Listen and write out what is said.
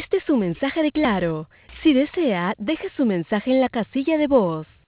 Este es un mensaje de Claro. Si desea, deje su mensaje en la casilla de voz.